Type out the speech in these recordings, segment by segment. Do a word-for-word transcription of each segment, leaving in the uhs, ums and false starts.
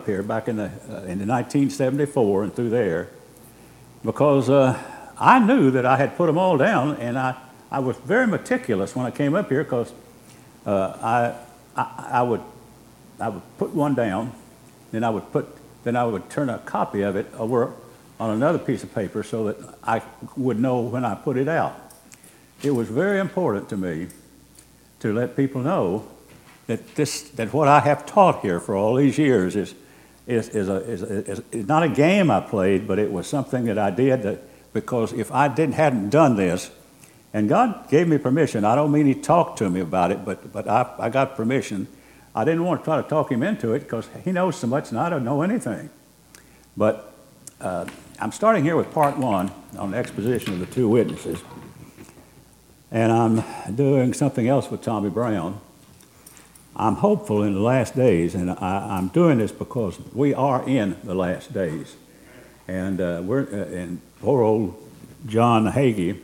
here back in the uh, in the nineteen seventy-four and through there, because uh, I knew that I had put them all down, and I, I was very meticulous when I came up here, because uh, I, I I would I would put one down, then I would put then I would turn a copy of it over on another piece of paper so that I would know when I put it out. It was very important to me to let people know that this that what I have taught here for all these years is is is, a, is, a, is, is not a game I played, but it was something that I did that, because if I didn't hadn't done this, and God gave me permission. I don't mean He talked to me about it, but but I, I got permission. I didn't want to try to talk Him into it, because He knows so much and I don't know anything. But uh, I'm starting here with part one on the exposition of the two witnesses. And I'm doing something else with Tommy Brown. I'm hopeful in the last days, and I, I'm doing this because we are in the last days. And uh, we're uh, and poor old John Hagee,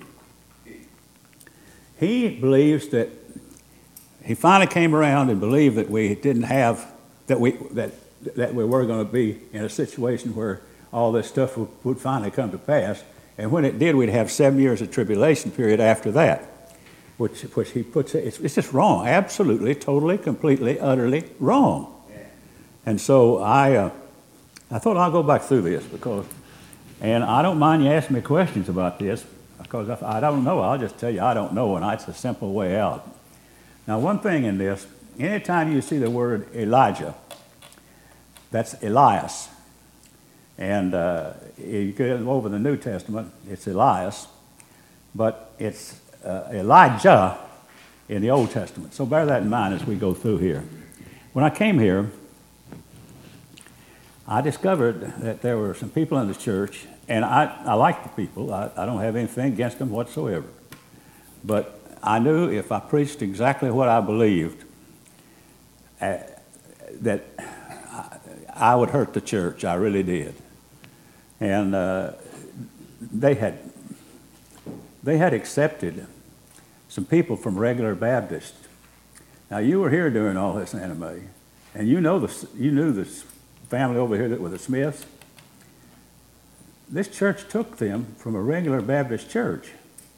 he believes that he finally came around and believed that we didn't have that we that that we were going to be in a situation where all this stuff would, would finally come to pass. And when it did, we'd have seven years of tribulation period after that. Which, which he puts, it's, it's just wrong, absolutely, totally, completely, utterly wrong. Yeah. And so I, uh, I thought I'll go back through this, because, and I don't mind you asking me questions about this, because if I don't know, I'll just tell you I don't know, and it's a simple way out. Now, one thing in this, anytime you see the word Elijah, that's Elias. And uh, you go over the New Testament, it's Elias, but it's Uh, Elijah in the Old Testament. So bear that in mind as we go through here. When I came here, I discovered that there were some people in the church, and I, I like the people. I, I don't have anything against them whatsoever. But I knew if I preached exactly what I believed, uh, that I, I would hurt the church. I really did. And uh, they had they had accepted some people from regular Baptists. Now, you were here during all this anime, and you know the, you knew this family over here that were the Smiths. This church took them from a regular Baptist church,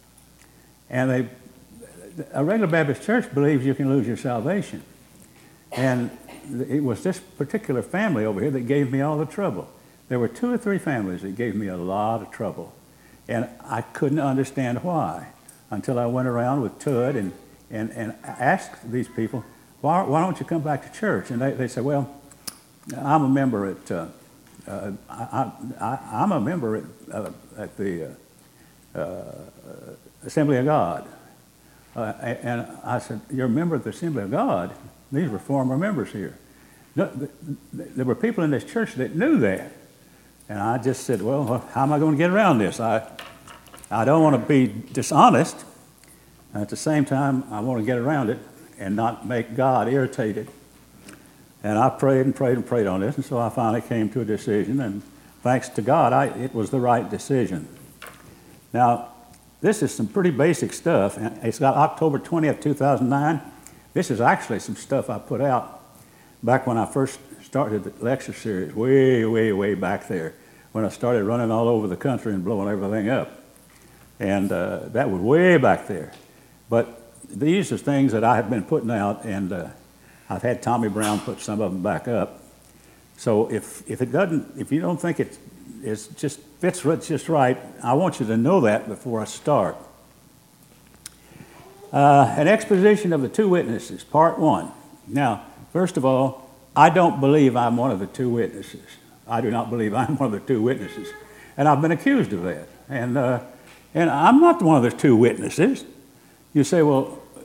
and they, a regular Baptist church believes you can lose your salvation. And it was this particular family over here that gave me all the trouble. There were two or three families that gave me a lot of trouble, and I couldn't understand why, until I went around with Tud and, and, and asked these people, why, why don't you come back to church? And they, they said, well, I'm a member at, uh, uh, I, I, I'm a member at, uh, at the uh, uh, Assembly of God. Uh, and I said, you're a member of the Assembly of God? These were former members here. No, there were people in this church that knew that. And I just said, well, how am I going to get around this? I I don't want to be dishonest. At the same time, I want to get around it and not make God irritated. And I prayed and prayed and prayed on this, and so I finally came to a decision, and thanks to God, I, it was the right decision. Now, this is some pretty basic stuff, and it's got October twentieth, two thousand nine. This is actually some stuff I put out back when I first started the lecture series, way, way, way back there, when I started running all over the country and blowing everything up. And uh, that was way back there. But these are things that I have been putting out, and uh, I've had Tommy Brown put some of them back up. So if if it doesn't, if you don't think it is just fits just right, I want you to know that before I start. Uh, an exposition of the two witnesses, part one. Now, first of all, I don't believe I'm one of the two witnesses. I do not believe I'm one of the two witnesses, and I've been accused of that. And uh, And I'm not one of the two witnesses. You say, well,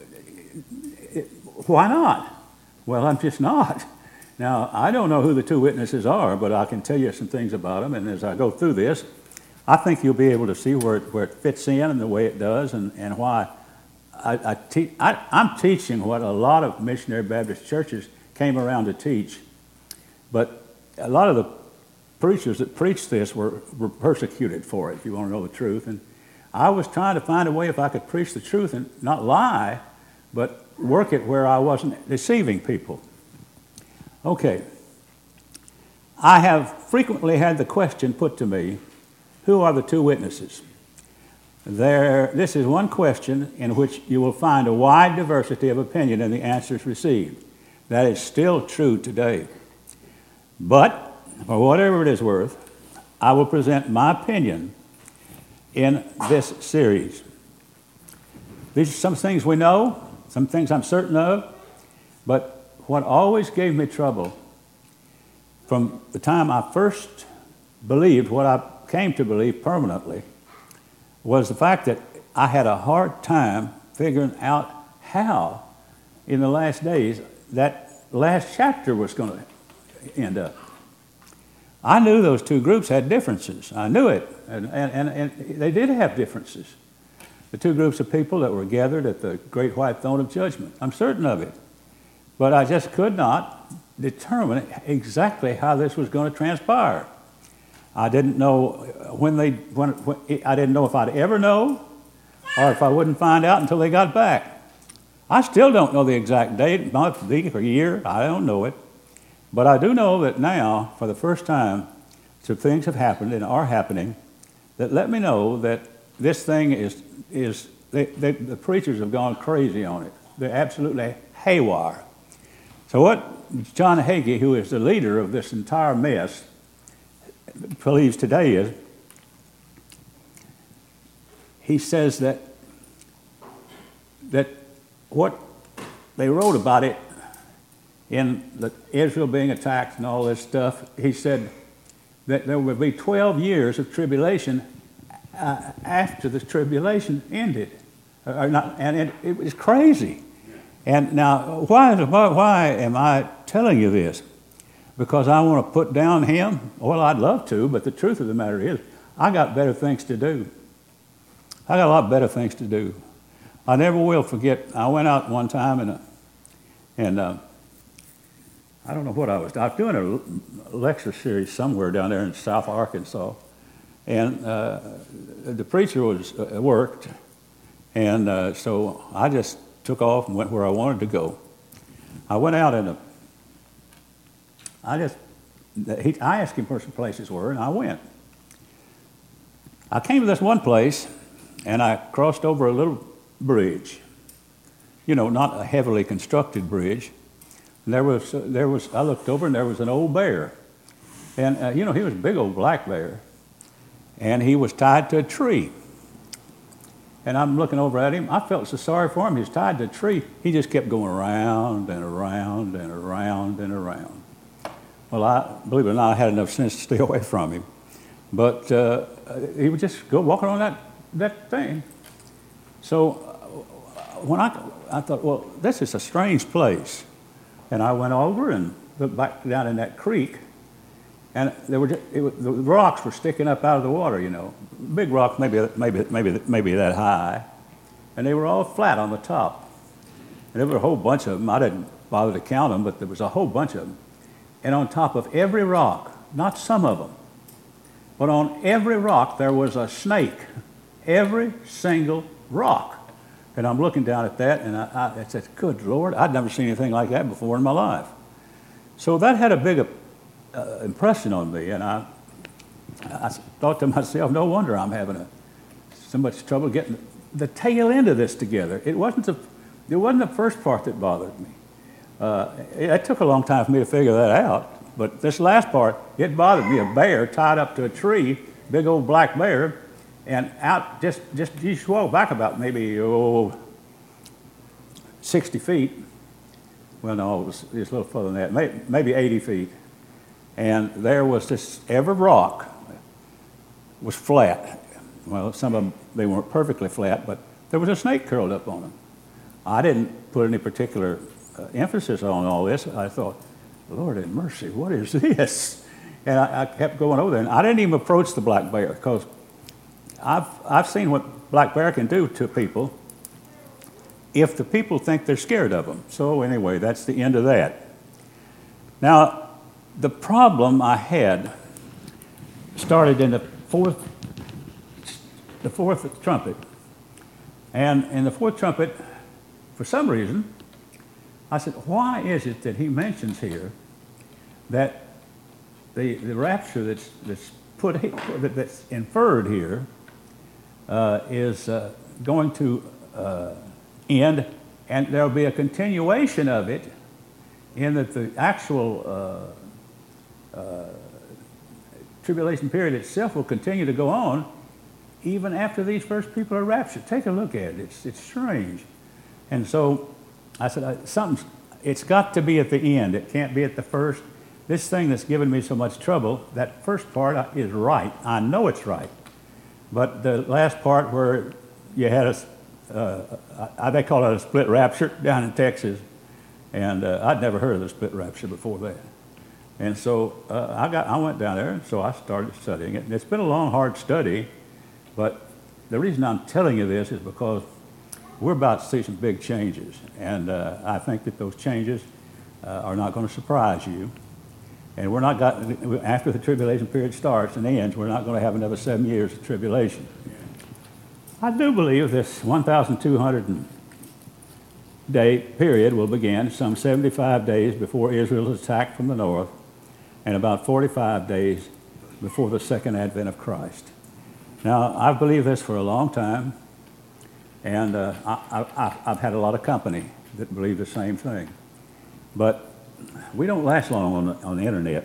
why not? Well, I'm just not. Now, I don't know who the two witnesses are, but I can tell you some things about them. And as I go through this, I think you'll be able to see where it, where it fits in and the way it does, and, and why I, I te- I, I'm teaching what a lot of missionary Baptist churches came around to teach. But a lot of the preachers that preached this were, were persecuted for it, if you want to know the truth. And I was trying to find a way if I could preach the truth and not lie, but work it where I wasn't deceiving people. Okay. I have frequently had the question put to me, who are the two witnesses? There, this is one question in which you will find a wide diversity of opinion in the answers received. That is still true today. But, for whatever it is worth, I will present my opinion in this series. These are some things we know, some things I'm certain of, but what always gave me trouble from the time I first believed what I came to believe permanently was the fact that I had a hard time figuring out how, in the last days, that last chapter was going to end up. I knew those two groups had differences. I knew it, and, and, and they did have differences. The two groups of people that were gathered at the great white throne of judgment. I'm certain of it. But I just could not determine exactly how this was going to transpire. I didn't know when they, when, when, I didn't know if I'd ever know or if I wouldn't find out until they got back. I still don't know the exact date, month, week, or year. I don't know it. But I do know that now, for the first time, some things have happened and are happening that let me know that this thing is, is they, they, the preachers have gone crazy on it. They're absolutely haywire. So what John Hagee, who is the leader of this entire mess, believes today is, he says that, that what they wrote about it in the Israel being attacked and all this stuff, he said that there would be twelve years of tribulation uh, after the tribulation ended. Or not, and it, it was crazy. And now, why, why, why am I telling you this? Because I want to put down him? Well, I'd love to, but the truth of the matter is, I got better things to do. I got a lot better things to do. I never will forget, I went out one time and, and uh, I don't know what I was doing. I was doing a lecture series somewhere down there in South Arkansas. And uh, the preacher was uh, worked, and uh, so I just took off and went where I wanted to go. I went out in a, I just, he, I asked him where some places were, and I went. I came to this one place, and I crossed over a little bridge. You know, not a heavily constructed bridge. And there was, uh, there was, I looked over, and there was an old bear. And, uh, you know, he was a big old black bear. And he was tied to a tree. And I'm looking over at him. I felt so sorry for him. He was tied to a tree. He just kept going around and around and around and around. Well, I, believe it or not, I had enough sense to stay away from him. But uh, he would just go walking on that, that thing. So when I, I thought, well, this is a strange place. And I went over and looked back down in that creek. And there were just, it was, the rocks were sticking up out of the water, you know. Big rocks, maybe, maybe, maybe, maybe that high. And they were all flat on the top. And there were a whole bunch of them. I didn't bother to count them, but there was a whole bunch of them. And on top of every rock, not some of them, but on every rock there was a snake. Every single rock. And I'm looking down at that, and I, I, I said, good Lord, I'd never seen anything like that before in my life. So that had a big uh, impression on me, and I, I thought to myself, no wonder I'm having a, so much trouble getting the tail end of this together. It wasn't the, it wasn't the first part that bothered me. Uh, it, it took a long time for me to figure that out, but this last part, it bothered me. A bear tied up to a tree, big old black bear, and out, just, just you swell back about maybe, oh, sixty feet. Well, no, it was, it was a little further than that, maybe, maybe eighty feet. And there was this, every rock was flat. Well, some of them, they weren't perfectly flat, but there was a snake curled up on them. I didn't put any particular uh, emphasis on all this. I thought, Lord have mercy, what is this? And I, I kept going over there, and I didn't even approach the black bear, because I've, I've seen what black bear can do to people if the people think they're scared of them. So anyway, that's the end of that. Now, the problem I had started in the fourth, the fourth trumpet. And in the fourth trumpet, for some reason, I said, why is it that he mentions here that the, the rapture that's, that's, put, that's inferred here uh, is uh, going to uh, end, and there will be a continuation of it in that the actual uh, uh, tribulation period itself will continue to go on even after these first people are raptured. Take a look at it. It's, it's strange. And so I said, I, something's, it's got to be at the end. It can't be at the first. This thing that's given me so much trouble, that first part is right. I know it's right. But the last part where you had a, uh, they call it a split rapture down in Texas, and uh, I'd never heard of the split rapture before that. And so uh, I got, I went down there, and so I started studying it. And it's been a long, hard study, but the reason I'm telling you this is because we're about to see some big changes, and uh, I think that those changes uh, are not going to surprise you. And we're not got, after the tribulation period starts and ends, we're not going to have another seven years of tribulation. I do believe this one thousand two hundred day period will begin some seventy-five days before Israel is attacked from the north, and about forty-five days before the second advent of Christ. Now, I've believed this for a long time, and uh, I, I, I've had a lot of company that believe the same thing. But we don't last long on the, on the internet,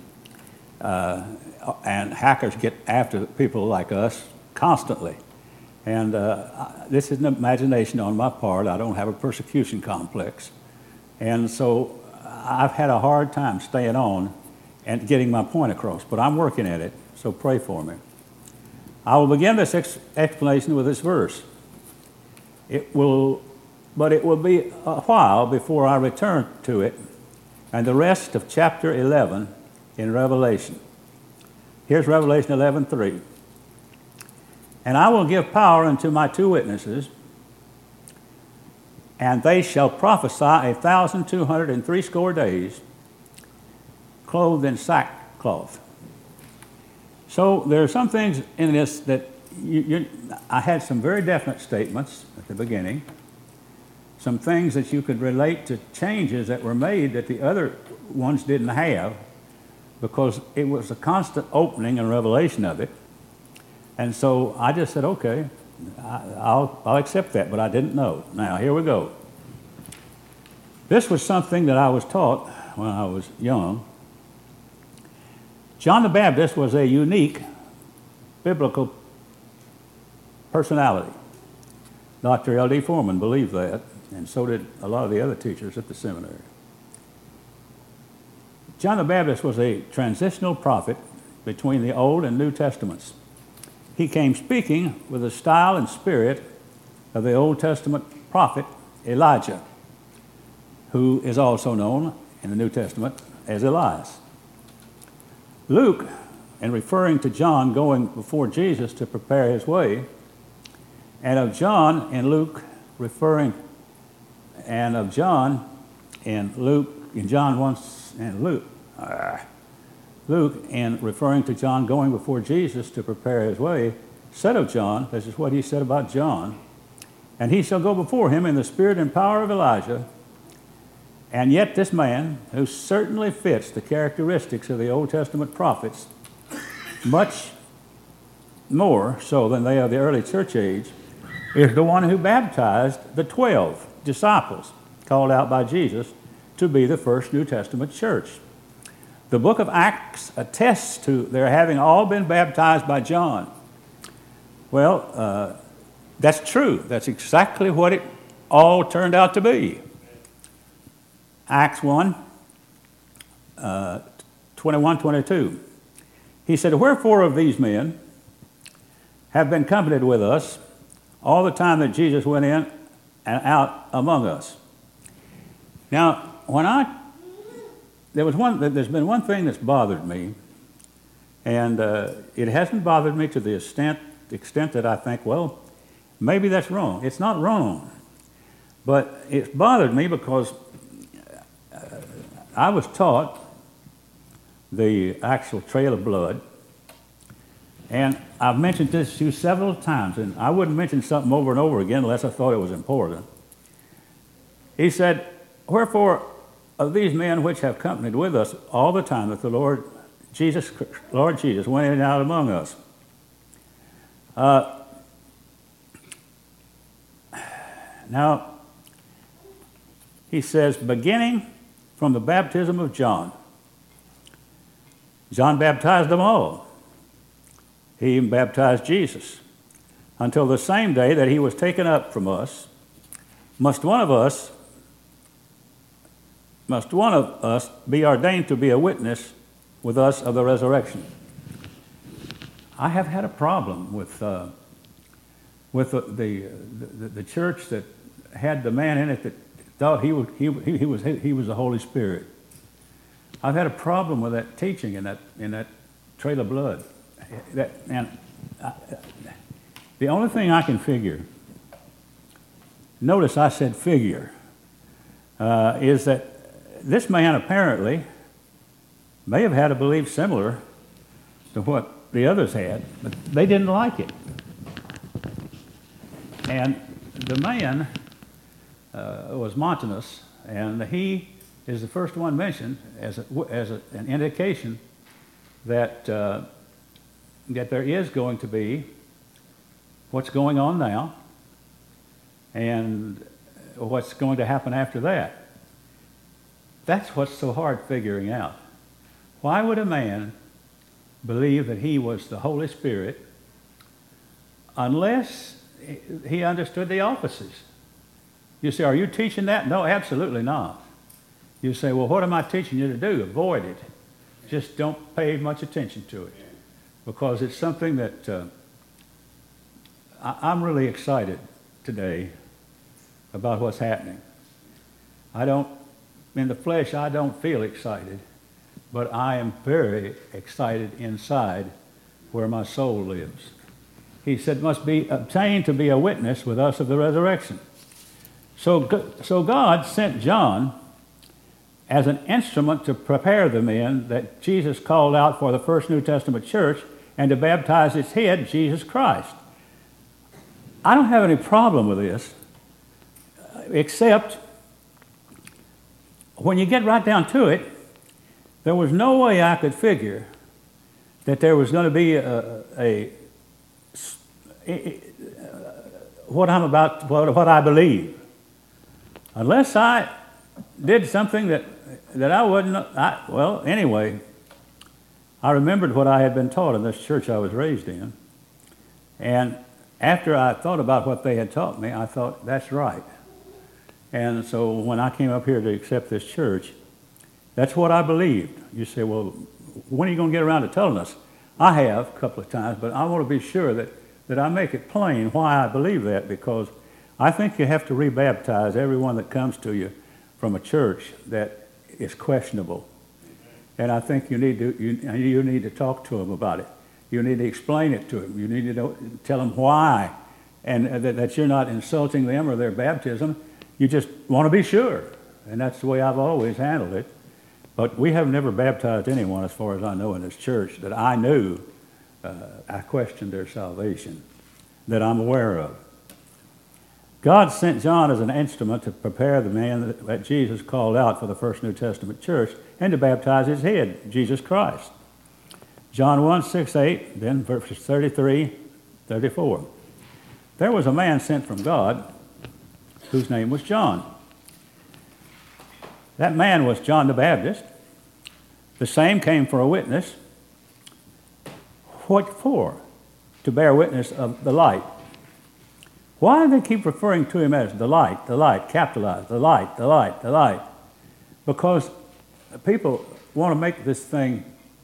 uh, and hackers get after people like us constantly. And uh, this is an imagination on my part. I don't have a persecution complex. And so I've had a hard time staying on and getting my point across, but I'm working at it, so pray for me. I will begin this ex explanation with this verse. It will, but it will be a while before I return to it and the rest of chapter eleven in Revelation. Here's Revelation eleven three. And I will give power unto my two witnesses, and they shall prophesy a thousand two hundred and threescore days, clothed in sackcloth. So there are some things in this that you, you, I had some very definite statements at the beginning, some things that you could relate to changes that were made that the other ones didn't have, because it was a constant opening and revelation of it. And so I just said, okay, I, I'll, I'll accept that, but I didn't know. Now, here we go. This was something that I was taught when I was young. John the Baptist was a unique biblical personality. Doctor L D Foreman believed that, and so did a lot of the other teachers at the seminary. John the Baptist was a transitional prophet between the Old and New Testaments. He came speaking with the style and spirit of the Old Testament prophet Elijah, who is also known in the New Testament as Elias. Luke, in referring to John going before Jesus to prepare his way, and of John in Luke referring, and of John in Luke, in John once, and Luke, uh, Luke, in referring to John going before Jesus to prepare his way, said of John, this is what he said about John, and he shall go before him in the spirit and power of Elijah. And yet this man, who certainly fits the characteristics of the Old Testament prophets, much more so than they of the early church age, is the one who baptized the twelve disciples called out by Jesus to be the first New Testament church. The book of Acts attests to their having all been baptized by John. Well, uh, that's true. That's exactly what it all turned out to be. Acts one, uh, twenty-one, twenty-two. He said, wherefore of these men have been comforted with us all the time that Jesus went in and out among us. Now, when I, there was one, there's been one thing that's bothered me, and uh, it hasn't bothered me to the extent, extent that I think, well, maybe that's wrong. It's not wrong, but it's bothered me because I was taught the actual trail of blood, and I've mentioned this to you several times, and I wouldn't mention something over and over again unless I thought it was important. He said, wherefore of these men which have companied with us all the time that the Lord Jesus, Lord Jesus, went in and out among us. Uh, now, he says, beginning from the baptism of John. John baptized them all. He even baptized Jesus. Until the same day that he was taken up from us, must one of us, must one of us be ordained to be a witness with us of the resurrection. I have had a problem with uh, with the the, the the church that had the man in it that thought he was he, he, he was he was the Holy Spirit. I've had a problem with that teaching in that in that trail of blood. That and I, the only thing I can figure. Notice I said figure. Uh, is that this man apparently may have had a belief similar to what the others had, but they didn't like it. And the man uh, was Montanus, and he is the first one mentioned as, a, as a, an indication that, uh, that there is going to be what's going on now and what's going to happen after that. That's what's so hard figuring out. Why would a man believe that he was the Holy Spirit unless he understood the offices? You say, are you teaching that? No, absolutely not. You say, well, what am I teaching you to do? Avoid it. Just don't pay much attention to it, because it's something that uh, I- I'm really excited today about what's happening. I don't, in the flesh, I don't feel excited, but I am very excited inside where my soul lives. He said, must be obtained to be a witness with us of the resurrection. So, so God sent John as an instrument to prepare the men that Jesus called out for the first New Testament church and to baptize its head, Jesus Christ. I don't have any problem with this, except when you get right down to it, there was no way I could figure that there was going to be a, a, a what I'm about, what, what I believe, unless I did something that that I wouldn't. I, well, anyway, I remembered what I had been taught in this church I was raised in, and after I thought about what they had taught me, I thought that's right. And so when I came up here to accept this church, that's what I believed. You say, well, when are you going to get around to telling us? I have a couple of times, but I want to be sure that, that I make it plain why I believe that, because I think you have to rebaptize everyone that comes to you from a church that is questionable. And I think you need to you, you need to talk to them about it. You need to explain it to them. You need to know, tell them why, and that, that you're not insulting them or their baptism. You just want to be sure, and that's the way I've always handled it. But we have never baptized anyone, as far as I know, in this church that I knew uh, I questioned their salvation, that I'm aware of. God sent John as an instrument to prepare the man that, that Jesus called out for the first New Testament church and to baptize his head, Jesus Christ. John one, six, eight, then verses thirty-three, thirty-four. There was a man sent from God whose name was John. That man was John the Baptist. The same came for a witness. What for? To bear witness of the light. Why do they keep referring to him as the light, the light, capitalized, the light, the light, the light? Because people want to make this thing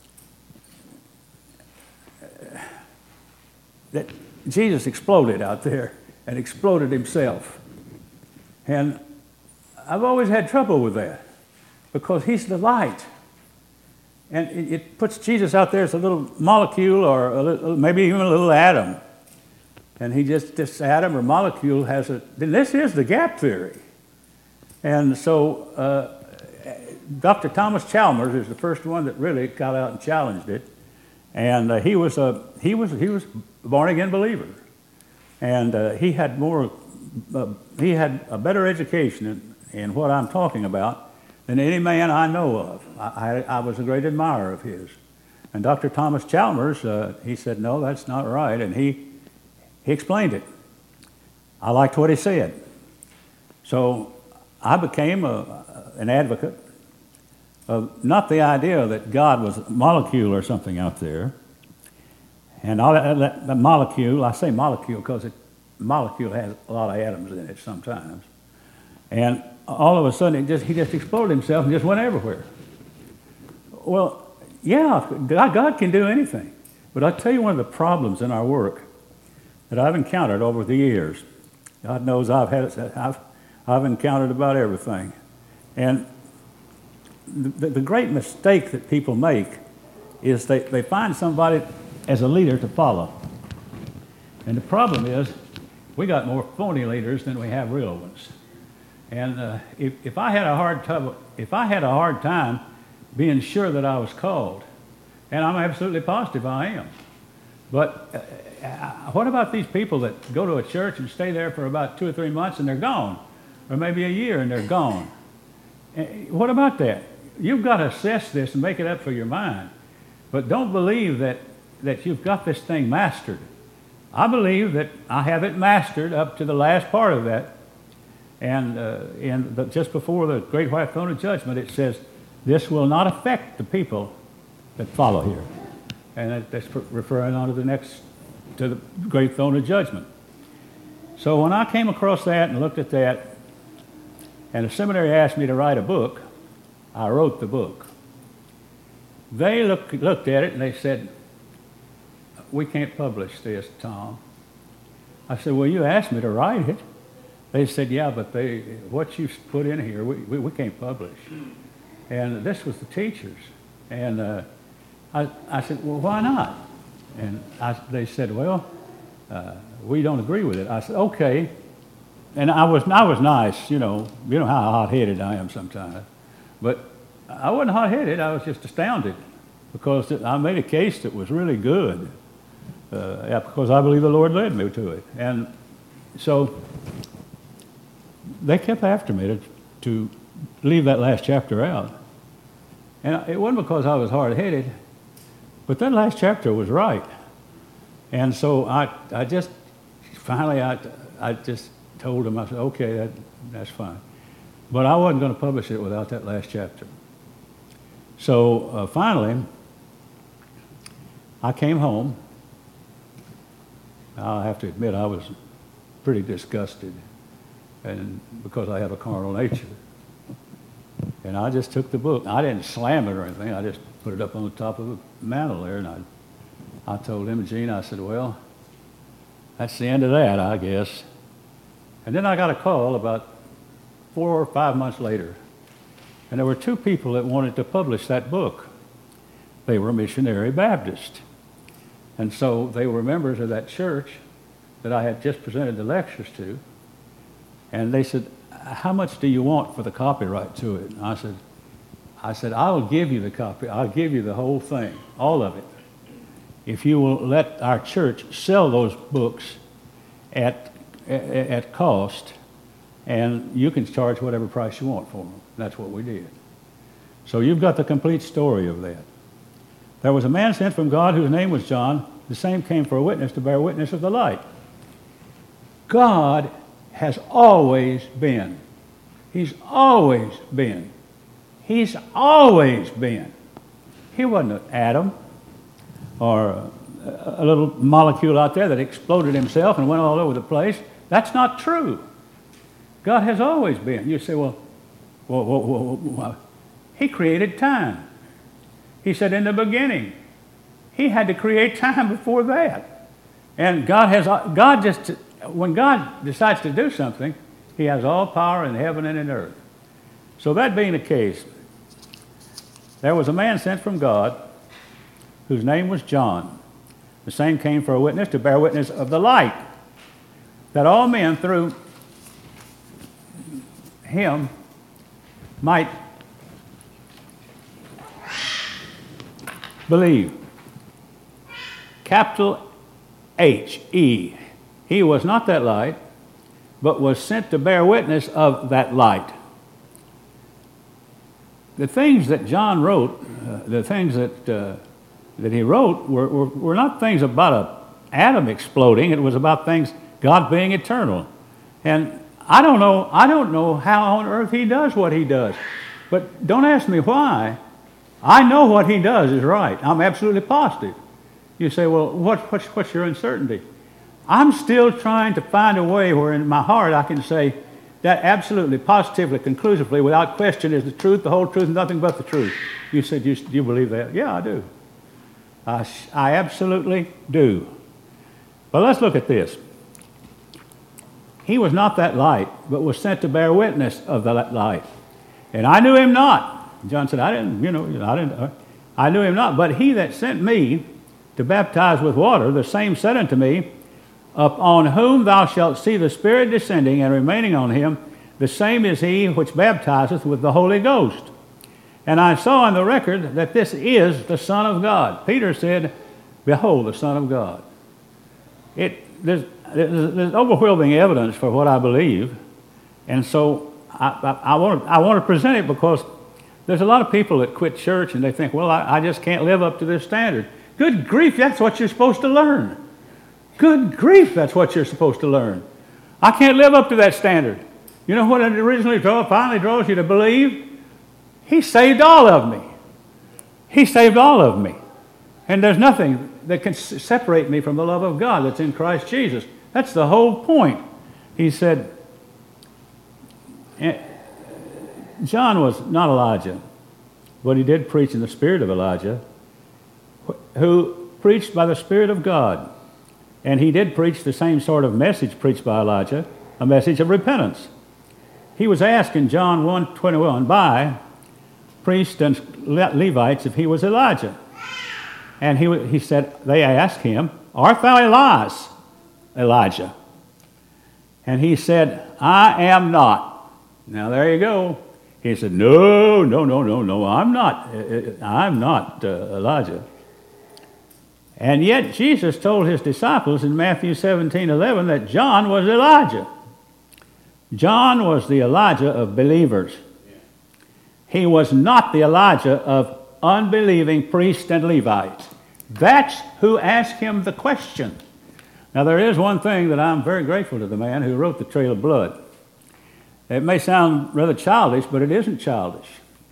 that Jesus exploded out there and exploded himself. And I've always had trouble with that, because he's the light. And it, it puts Jesus out there as a little molecule, or a little, maybe even a little atom. And he just, this atom or molecule has a, then this is the gap theory. And so uh, Doctor Thomas Chalmers is the first one that really got out and challenged it. And uh, he was a he was he was a born again believer, and uh, he had more uh, he had a better education in, in what I'm talking about than any man I know of. I, I, I was a great admirer of his, And Doctor Thomas Chalmers, uh, he said, no, that's not right, and he, he explained it. I liked what he said. So I became a, an advocate of not the idea that God was a molecule or something out there. And all that, that, that molecule, I say molecule because it molecule has a lot of atoms in it sometimes. And all of a sudden, it just, he just exploded himself and just went everywhere. Well, yeah, God, God can do anything. But I'll tell you one of the problems in our work that I've encountered over the years. God knows I've had I've, I've encountered about everything. And the, the great mistake that people make is they, they find somebody as a leader to follow. And the problem is, we got more phony leaders than we have real ones. And uh, if, if I had a hard time, if I had a hard time being sure that I was called, and I'm absolutely positive I am, but uh, what about these people that go to a church and stay there for about two or three months and they're gone, or maybe a year and they're gone? What about that? You've got to assess this and make it up for your mind, but don't believe that that you've got this thing mastered. I believe that I have it mastered up to the last part of that. And uh, in the, just before the great white throne of judgment, it says, this will not affect the people that follow here. And that, that's referring on to the next, to the great throne of judgment. So when I came across that and looked at that, and the seminary asked me to write a book, I wrote the book. They look, looked at it and they said, we can't publish this, Tom. I said, well, you asked me to write it. They said, yeah, but they, what you put in here, we, we, we can't publish. And this was the teachers. And uh, I, I said, well, why not? And I, they said, well, uh, we don't agree with it. I said, okay. And I was, I was nice, you know. You know how hot-headed I am sometimes. But I wasn't hot-headed. I was just astounded because I made a case that was really good. Uh, because I believe the Lord led me to it. And so they kept after me to, to leave that last chapter out. And it wasn't because I was hard-headed, but that last chapter was right. And so I, I just, finally, I, I just told them, I said, okay, that, that's fine. But I wasn't going to publish it without that last chapter. So uh, finally, I came home. I have to admit I was pretty disgusted, and because I have a carnal nature. And I just took the book. I didn't slam it or anything. I just put it up on the top of the mantle there, and I, I told Imogene, I said, well, that's the end of that, I guess. And then I got a call about four or five months later, and there were two people that wanted to publish that book. They were Missionary Baptist. And so they were members of that church that I had just presented the lectures to. And they said, how much do you want for the copyright to it? And I said, I said, I'll give you the copy. I'll give you the whole thing, all of it, if you will let our church sell those books at, at, at cost, and you can charge whatever price you want for them. That's what we did. So you've got the complete story of that. There was a man sent from God whose name was John. The same came for a witness to bear witness of the light. God has always been. He's always been. He's always been. He wasn't an atom or a, a little molecule out there that exploded himself and went all over the place. That's not true. God has always been. You say, well, well, well, well, well he created time. He said in the beginning, he had to create time before that. And God has, God just, when God decides to do something, he has all power in heaven and in earth. So that being the case, there was a man sent from God whose name was John. The same came for a witness to bear witness of the light, that all men through him might believe. Capital H E. He was not that light, but was sent to bear witness of that light. The things that John wrote, uh, the things that uh, that he wrote were, were, were not things about an atom exploding. It was about things, God being eternal. And I don't know, I don't know how on earth he does what he does. But don't ask me why. I know what he does is right. I'm absolutely positive. You say, well, what, what's, what's your uncertainty? I'm still trying to find a way where in my heart I can say that absolutely, positively, conclusively, without question is the truth, the whole truth, and nothing but the truth. You said, you, do you believe that? Yeah, I do. I, I absolutely do. But let's look at this. He was not that light, but was sent to bear witness of that light. And I knew him not. John said, I didn't, you know, I didn't, I knew him not. But he that sent me to baptize with water, the same said unto me, upon whom thou shalt see the Spirit descending and remaining on him, the same is he which baptizeth with the Holy Ghost. And I saw in the record that this is the Son of God. Peter said, behold, the Son of God. It, there's, there's, there's overwhelming evidence for what I believe. And so I, I, I, want to, I want to present it because there's a lot of people that quit church and they think, well, I, I just can't live up to this standard. Good grief, that's what you're supposed to learn. Good grief, that's what you're supposed to learn. I can't live up to that standard. You know what it originally drove, finally draws you to believe? He saved all of me. He saved all of me. And there's nothing that can separate me from the love of God that's in Christ Jesus. That's the whole point. He said, John was not Elijah, but he did preach in the spirit of Elijah, who preached by the Spirit of God. And he did preach the same sort of message preached by Elijah, a message of repentance. He was asked in John one twenty-one by priests and Levites if he was Elijah. And he, he said, they asked him, art thou Elias, Elijah? And he said, I am not. Now there you go. He said, no, no, no, no, no, I'm not. I'm not uh, Elijah. And yet Jesus told his disciples in Matthew seventeen eleven that John was Elijah. John was the Elijah of believers. He was not the Elijah of unbelieving priests and Levites. That's who asked him the question. Now there is one thing that I'm very grateful to the man who wrote The Trail of Blood. It may sound rather childish, but it isn't childish.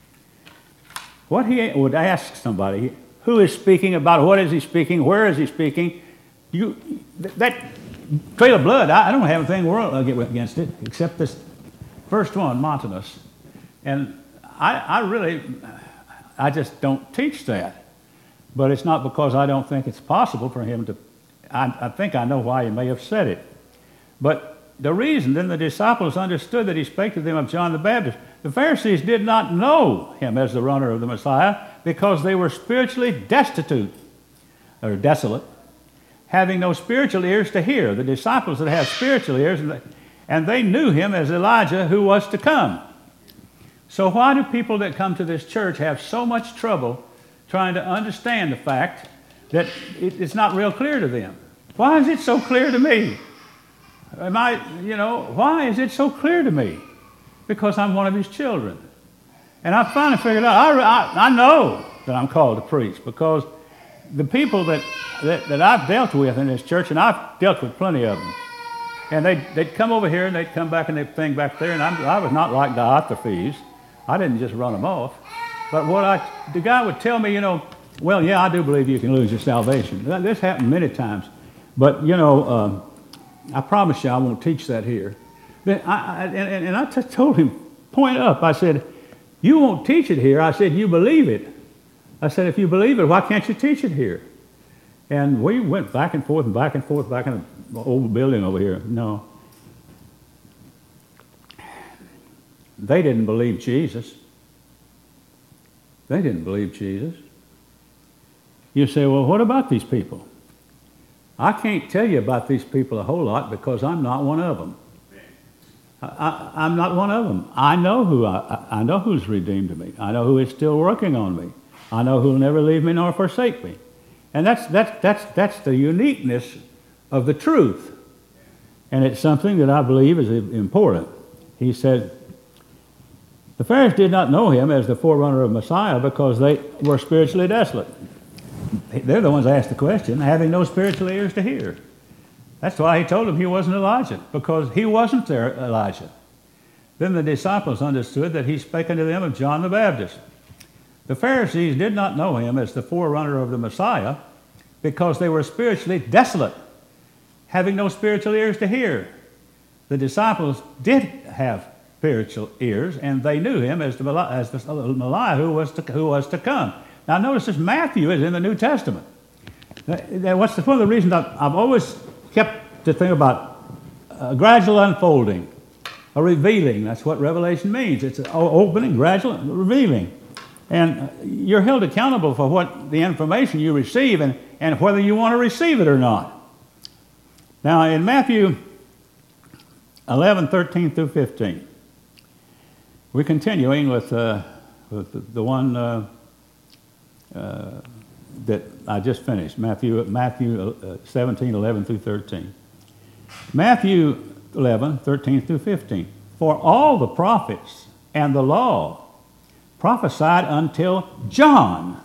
What he would ask somebody, who is speaking about, what is he speaking, where is he speaking? You, that Trail of Blood, I, I don't have anything world against it, except this first one, Montanus. And I, I really, I just don't teach that. But it's not because I don't think it's possible for him to, I, I think I know why he may have said it. But the reason, then the disciples understood that he spake to them of John the Baptist. The Pharisees did not know him as the runner of the Messiah because they were spiritually destitute, or desolate, having no spiritual ears to hear. The disciples that have spiritual ears, and they, and they knew him as Elijah who was to come. So why do people that come to this church have so much trouble trying to understand the fact that it, it's not real clear to them? Why is it so clear to me? Am I, you know, why is it so clear to me? Because I'm one of his children. And I finally figured out, I, I, I know that I'm called to preach because the people that, that, that I've dealt with in this church, and I've dealt with plenty of them, and they'd, they'd come over here and they'd come back and they'd think back there, and I'm, I was not like Diotrephes. I didn't just run them off. But what I, the guy would tell me, you know, well, yeah, I do believe you can lose your salvation. This happened many times. But, you know, um, I promise you I won't teach that here. But I, I, and, and I just told him, point up. I said, you won't teach it here. I said, you believe it. I said, if you believe it, why can't you teach it here? And we went back and forth and back and forth, back in the old building over here. No. They didn't believe Jesus. They didn't believe Jesus. You say, well, what about these people? I can't tell you about these people a whole lot because I'm not one of them. I, I, I'm not one of them. I know who I, I know who's redeemed me. I know who is still working on me. I know who will never leave me nor forsake me. And that's that's that's that's the uniqueness of the truth. And it's something that I believe is important. He said, the Pharisees did not know him as the forerunner of Messiah because they were spiritually desolate, they're the ones that asked the question, having no spiritual ears to hear. That's why he told them he wasn't Elijah, because he wasn't their Elijah. Then the disciples understood that he spake unto them of John the Baptist. The Pharisees did not know him as the forerunner of the Messiah because they were spiritually desolate, having no spiritual ears to hear. The disciples did have spiritual ears, and they knew him as the Messiah, as the Messiah who was to, who was to come. Now notice this, Matthew is in the New Testament. What's the, one of the reasons I've, I've always kept to think about a gradual unfolding, a revealing. That's what revelation means. It's an opening, gradual, revealing. And you're held accountable for what the information you receive and, and whether you want to receive it or not. Now in Matthew eleven, thirteen through fifteen, we're continuing with, uh, with the, the one uh, uh, that I just finished, Matthew, Matthew uh, seventeen, eleven through thirteen. Matthew eleven, thirteen through fifteen. For all the prophets and the law prophesied until John.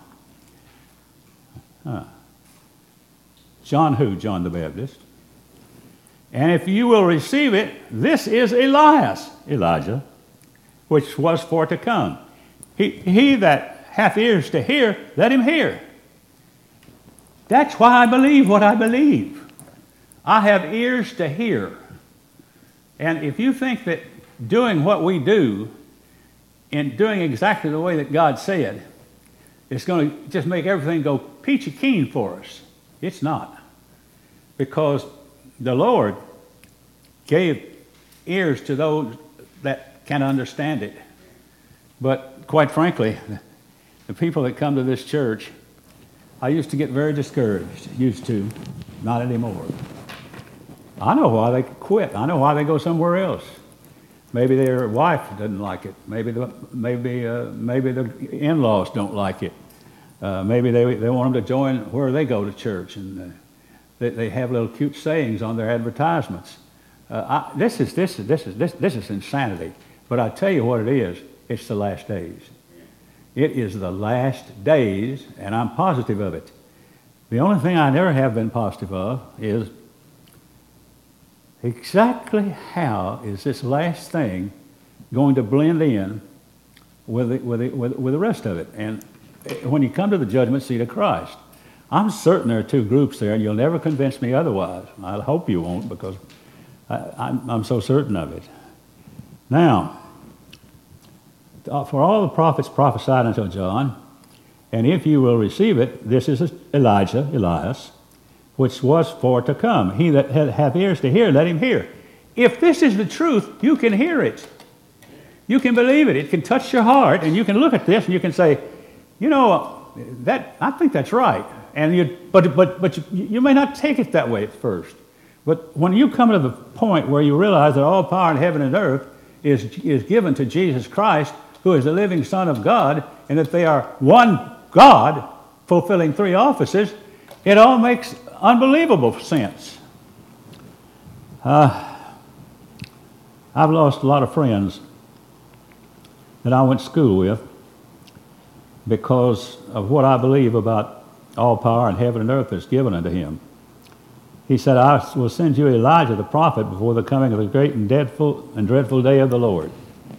Huh. John who? John the Baptist. And if you will receive it, this is Elias, Elijah, which was for to come. He, he that hath ears to hear, let him hear. That's why I believe what I believe. I have ears to hear. And if you think that doing what we do and doing exactly the way that God said, it's going to just make everything go peachy keen for us. It's not. Because the Lord gave ears to those that can understand it. But quite frankly, the people that come to this church, I used to get very discouraged. Used to. Not anymore. I know why they quit. I know why they go somewhere else. Maybe their wife doesn't like it. Maybe the maybe uh, maybe the in-laws don't like it. Uh, maybe they they want them to join where they go to church, and uh, they they have little cute sayings on their advertisements. Uh, I, this is this is this is this this is insanity. But I tell you what it is. It's the last days. It is the last days, and I'm positive of it. The only thing I never have been positive of is exactly how is this last thing going to blend in with the, with, the, with, with the rest of it? And when you come to the judgment seat of Christ, I'm certain there are two groups there, and you'll never convince me otherwise. I hope you won't, because I, I'm, I'm so certain of it. Now, for all the prophets prophesied until John, and if you will receive it, this is Elijah, Elias, which was for to come. He that hath ears to hear, let him hear. If this is the truth, you can hear it. You can believe it. It can touch your heart, and you can look at this and you can say, you know, that I think that's right. And you, but but but you, you may not take it that way at first. But when you come to the point where you realize that all power in heaven and earth is is given to Jesus Christ, who is the living Son of God, and that they are one God fulfilling three offices, it all makes unbelievable sense. Uh, I've lost a lot of friends that I went to school with because of what I believe about all power in heaven and earth is given unto him. He said, I will send you Elijah the prophet before the coming of the great and dreadful and dreadful day of the Lord.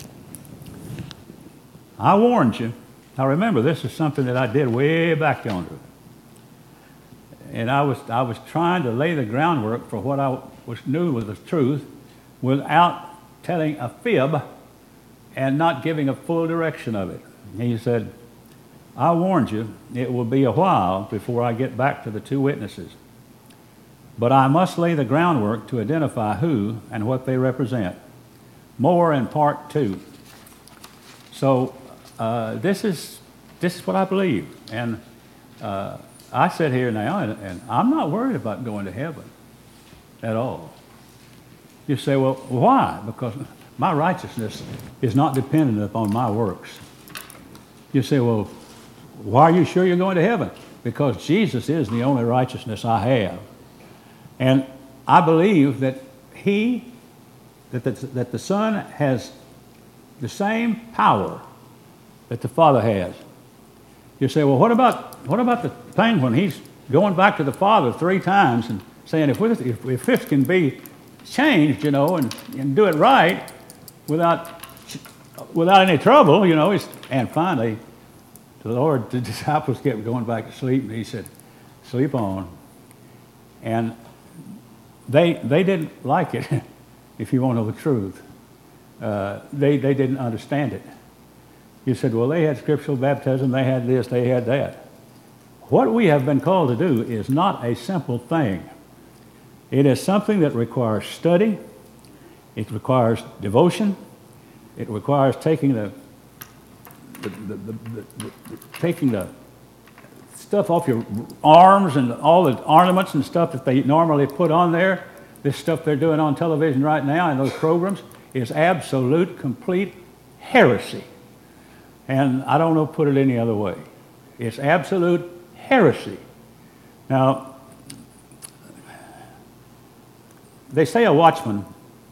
I warned you. Now remember, this is something that I did way back yonder. And I was I was trying to lay the groundwork for what I was knew was the truth without telling a fib and not giving a full direction of it. And he said, I warned you, it will be a while before I get back to the two witnesses. But I must lay the groundwork to identify who and what they represent. More in part two. So uh, this is this is what I believe. And uh, I sit here now, and, and I'm not worried about going to heaven at all. You say, well, why? Because my righteousness is not dependent upon my works. You say, well, why are you sure you're going to heaven? Because Jesus is the only righteousness I have. And I believe that he, that the, that the Son has the same power that the Father has. You say, well, what about what about the thing when he's going back to the Father three times and saying, if this, if, if this can be changed, you know, and, and do it right without without any trouble, you know, it's, and finally, the Lord, the disciples kept going back to sleep, and he said, sleep on. And they they didn't like it, if you want to know the truth. Uh, they, they didn't understand it. You said, well, they had scriptural baptism, they had this, they had that. What we have been called to do is not a simple thing. It is something that requires study, it requires devotion, it requires taking the, the, the, the, the, the taking the stuff off your arms and all the ornaments and stuff that they normally put on there. This stuff they're doing on television right now in those programs is absolute, complete heresy. And I don't know put it any other way. It's absolute heresy. Now, they say a watchman,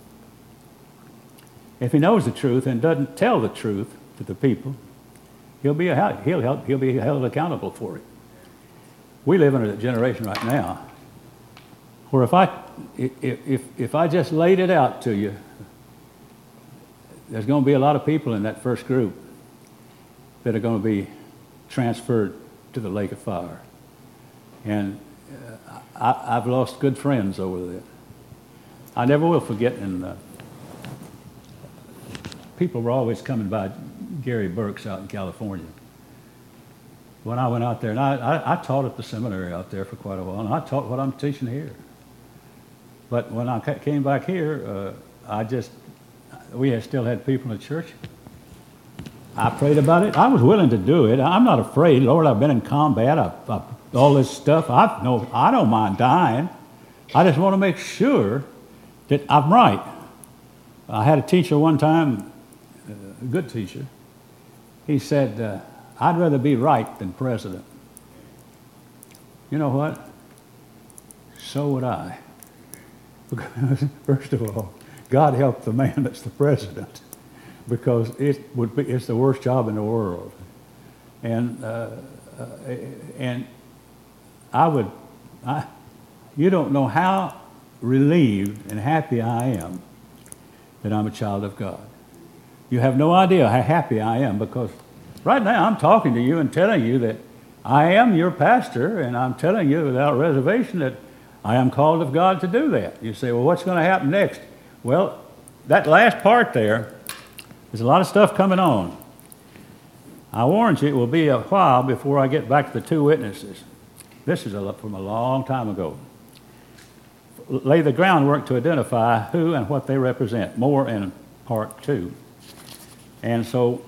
if he knows the truth and doesn't tell the truth to the people, he'll be a, he'll help, he'll be held accountable for it. We live in a generation right now where if I if if, if I just laid it out to you, there's going to be a lot of people in that first group that are going to be transferred to the lake of fire. And uh, I, I've lost good friends over that. I never will forget, and uh, people were always coming by Gary Burke's out in California. When I went out there, and I, I, I taught at the seminary out there for quite a while, and I taught what I'm teaching here. But when I came back here, uh, I just, we had still had people in the church. I prayed about it. I was willing to do it. I'm not afraid. Lord, I've been in combat. I've, I've, all this stuff. I no, I don't mind dying. I just want to make sure that I'm right. I had a teacher one time, a good teacher. He said, uh, I'd rather be right than president. You know what? So would I. Because, first of all, God help the man that's the president, because it would be, it's the worst job in the world. And uh, uh, and I would, I, you don't know how relieved and happy I am that I'm a child of God. You have no idea how happy I am, because right now I'm talking to you and telling you that I am your pastor, and I'm telling you without reservation that I am called of God to do that. You say, well, what's going to happen next? Well, that last part there, there's a lot of stuff coming on. I warned you it will be a while before I get back to the two witnesses. This is a, from a long time ago. Lay the groundwork to identify who and what they represent, more in part two. And so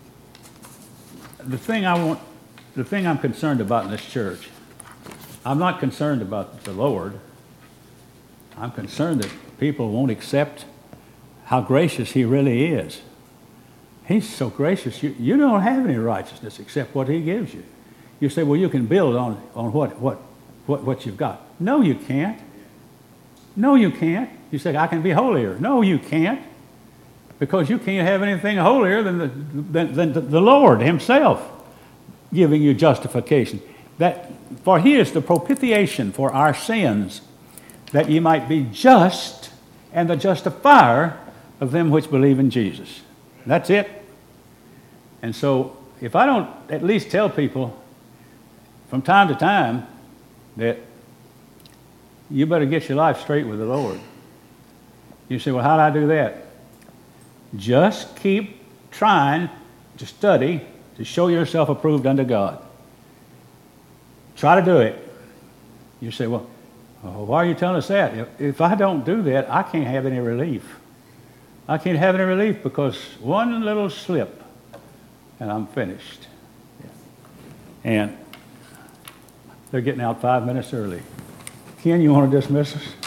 the thing I want, the thing I'm concerned about in this church, I'm not concerned about the Lord. I'm concerned that people won't accept how gracious He really is. He's so gracious, you, you don't have any righteousness except what He gives you. You say, well, you can build on, on what, what, what, what you've got. No, you can't. No, you can't. You say, I can be holier. No, you can't. Because you can't have anything holier than the, than, than the Lord Himself giving you justification. That, for He is the propitiation for our sins, that ye might be just and the justifier of them which believe in Jesus. That's it. And so, if I don't at least tell people from time to time that you better get your life straight with the Lord. You say, well, how do I do that? Just keep trying to study to show yourself approved unto God. Try to do it. You say, well, why are you telling us that? If, if I don't do that, I can't have any relief. I can't have any relief because one little slip and I'm finished. And they're getting out five minutes early. Ken, you want to dismiss us?